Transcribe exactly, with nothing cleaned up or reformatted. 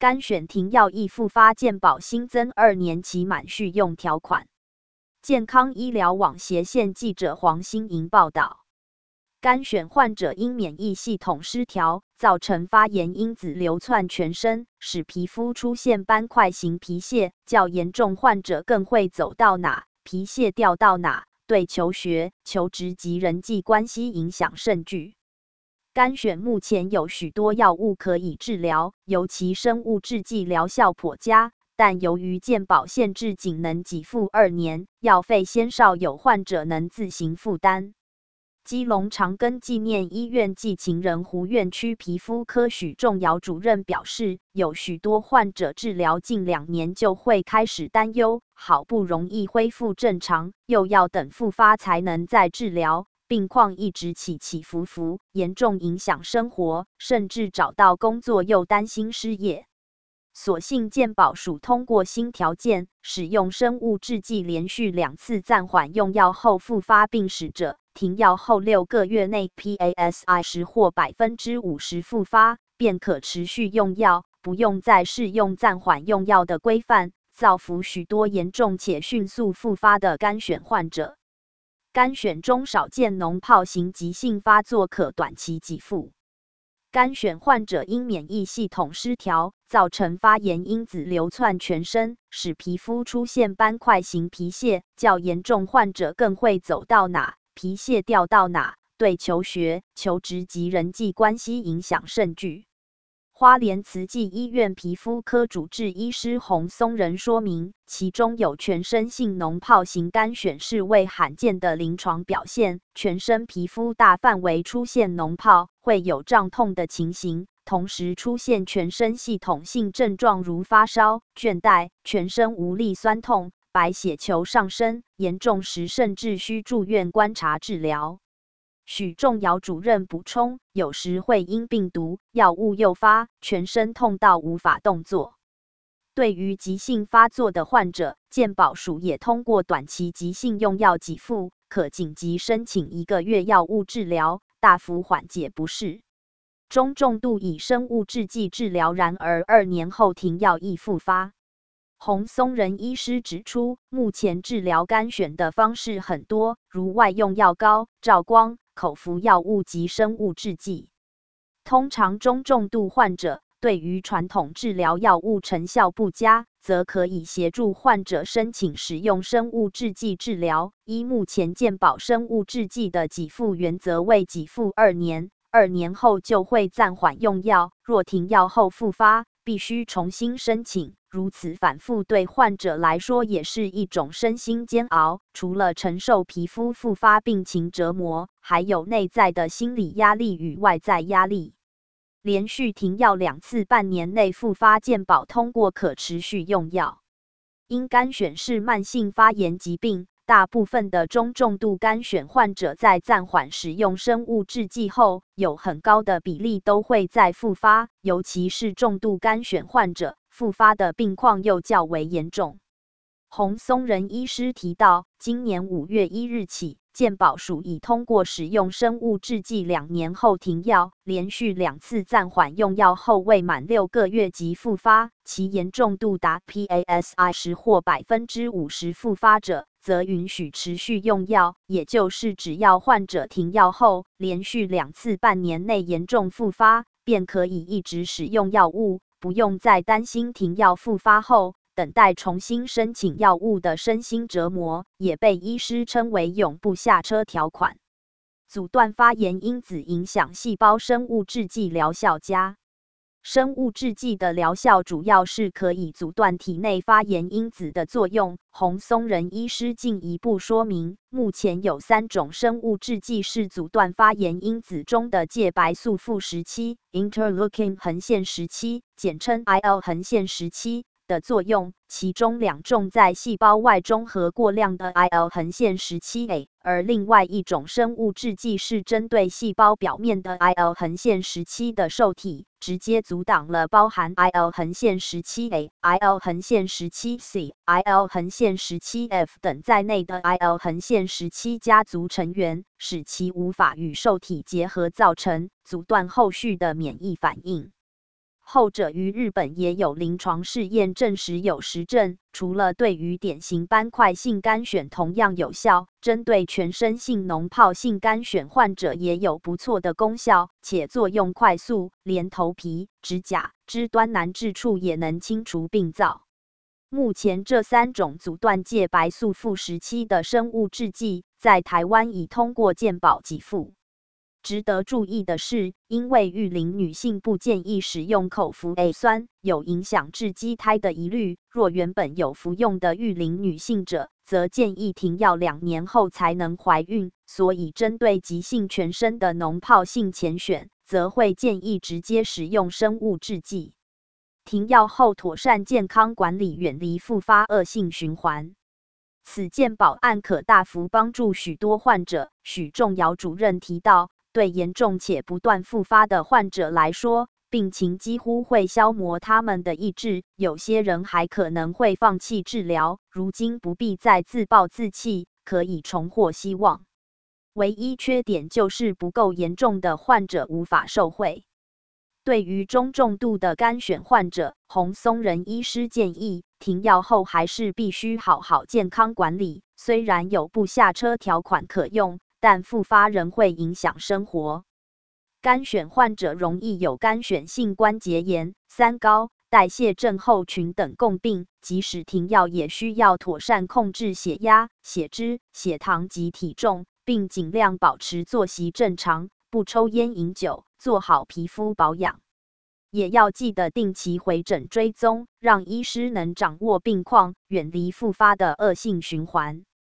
干选停药易复发健保新增二年期满续用条款。健康医疗网斜线记者黄欣莹报道。干选患者因免疫系统失调，造成发炎因子流窜全身，使皮肤出现斑块型皮屑，较严重患者更会走到哪，皮屑掉到哪，对求学、求职及人际关系影响甚巨。干选目前有许多药物可以治疗，尤其生物制剂疗效颇佳，但由于健保限制仅能给付二年，药费鲜少，有患者能自行负担。基隆长庚纪念医院暨情人湖院区皮肤科许仲尧主任表示，有许多患者治疗近两年就会开始担忧，好不容易恢复正常，又要等复发才能再治疗，病况一直起起伏伏，严重影响生活，甚至找到工作又担心失业。所幸健保署通过新条件，使用生物制剂连续两次暂缓用药后复发病史者，停药后六个月内 P A S I 十或百分之五十复发，便可持续用药，不用再适用暂缓用药的规范，造福许多严重且迅速复发的干选患者。干选中少见脓疱型急性发作可短期给付。干选患者因免疫系统失调，造成发炎因子流窜全身，使皮肤出现斑块型皮屑，较严重患者更会走到哪，皮屑掉到哪，对求学、求职及人际关系影响甚巨。花莲慈济医院皮肤科主治医师洪松仁说明，其中有全身性脓疱型干选是为罕见的临床表现，全身皮肤大范围出现脓疱，会有胀痛的情形，同时出现全身系统性症状如发烧、倦怠、全身无力酸痛、白血球上升，严重时甚至需住院观察治疗。许仲尧主任补充，有时会因病毒、药物诱发，全身痛到无法动作。对于急性发作的患者，健保署也通过短期急性用药给付，可紧急申请一个月药物治疗，大幅缓解不适。中重度以生物制剂治疗，然而二年后停药易复发。洪松仁医师指出，目前治疗干选的方式很多，如外用药膏、照光、口服药物及生物制剂。通常中重度患者对于传统治疗药物成效不佳，则可以协助患者申请使用生物制剂治疗。依目前健保生物制剂的给付原则为给付二年，二年后就会暂缓用药，若停药后复发，必须重新申请。如此反复对患者来说也是一种身心煎熬，除了承受皮肤复发病情折磨，还有内在的心理压力与外在压力。连续停药两次，半年内复发，健保通过可持续用药。因干选是慢性发炎疾病，大部分的中重度干选患者在暂缓使用生物制剂后，有很高的比例都会再复发，尤其是重度干选患者，复发的病况又较为严重。洪松仁医师提到，今年五月一日起，健保署已通过使用生物制剂两年后停药，连续两次暂缓用药后未满六个月即复发，其严重度达 P A S I 十或百分之五十复发者，则允许持续用药，也就是只要患者停药后，连续两次半年内严重复发，便可以一直使用药物，不用再担心停药复发后等待重新申请药物的身心折磨，也被医师称为永不下车条款。阻断发炎因子影响细胞生物制剂疗效佳。生物制剂的疗效主要是可以阻断体内发炎因子的作用。洪松仁医师进一步说明，目前有三种生物制剂是阻断发炎因子中的介白素负十七 interleukin 横线十七，简称 I L 横线十七。的作用，其中两种在细胞外中和过量的 I L 横线十七 A， 而另外一种生物制剂是针对细胞表面的 I L 横线十七的受体，直接阻挡了包含 I L 横线十七 A、I L 横线十七 C、I L 横线十七 F 等在内的 I L 横线十七家族成员，使其无法与受体结合，造成阻断后续的免疫反应。 后者于日本也有临床试验证实有实证，除了对于典型斑块性肝癣同样有效，针对全身性脓疱性肝癣患者也有不错的功效，且作用快速，连头皮、指甲、肢端难治处也能清除病灶。目前这三种阻断介白素负十七的生物制剂，在台湾已通过健保给付。值得注意的是，因为育龄女性不建议使用口服 A 酸，有影响致畸胎的疑虑。若原本有服用的育龄女性者，则建议停药两年后才能怀孕。所以，针对急性全身的脓疱性前癣，则会建议直接使用生物制剂。停药后妥善健康管理，远离复发恶性循环。此健保案可大幅帮助许多患者。许仲尧主任提到，对严重且不断复发的患者来说，病情几乎会消磨他们的意志，有些人还可能会放弃治疗。如今不必再自暴自弃，可以重获希望。唯一缺点就是不够严重的患者无法受惠。对于中重度的肝癣患者，洪松仁医师建议，停药后还是必须好好健康管理。虽然有不下车条款可用，但复发仍会影响生活。肝癣患者容易有肝癣性关节炎、三高、代谢症候群等共病，即使停药也需要妥善控制血压、血脂、血糖及体重，并尽量保持作息正常，不抽烟饮酒，做好皮肤保养。也要记得定期回诊追踪，让医师能掌握病况，远离复发的恶性循环。